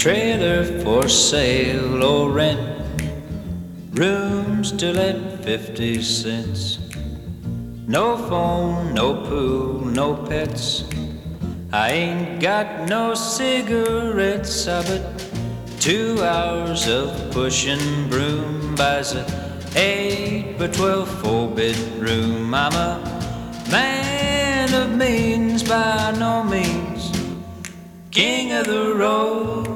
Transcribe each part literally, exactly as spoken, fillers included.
Trailer for sale or rent, rooms to let fifty cents. No phone, no pool, no pets. I ain't got no cigarettes. I bet two hours of pushing broom buys a eight by twelve four bedroom. I'm a man of means, by no means king of the road.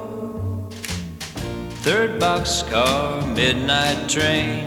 Third boxcar, midnight train,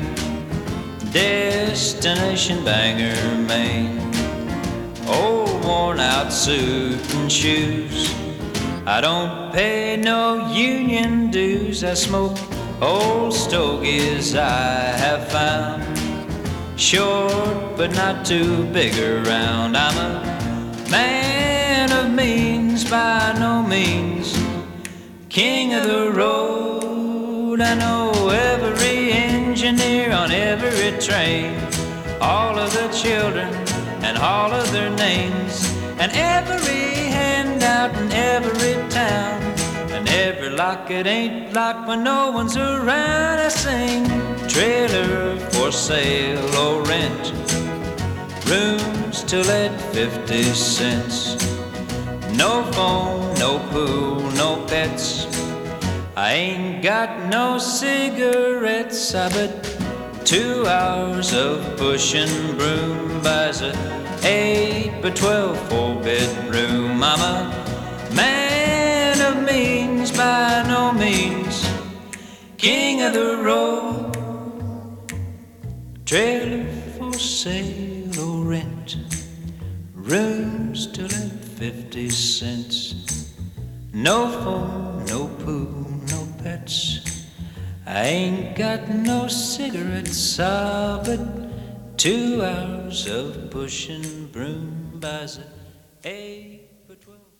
destination Bangor, Maine. Old worn out suit and shoes, I don't pay no union dues. I smoke old stogies I have found, short but not too big around. I'm a man of means, by no means king of the road. I know every engineer on every train, all of the children and all of their names, and every handout in every town, and every lock it ain't locked when no one's around. I sing trailer for sale or rent, rooms to let fifty cents. No phone, no pool, no pets. I ain't got no cigarettes. I bet two hours of pushing broom buys a eight by twelve four bedroom. I'm a man of means, by no means king of the road. Trailer for sale or rent, rooms to let fifty cents. No phone, no pool, no pets. I ain't got no cigarettes. Ah, but two hours of pushing broom buys a eight by twelve.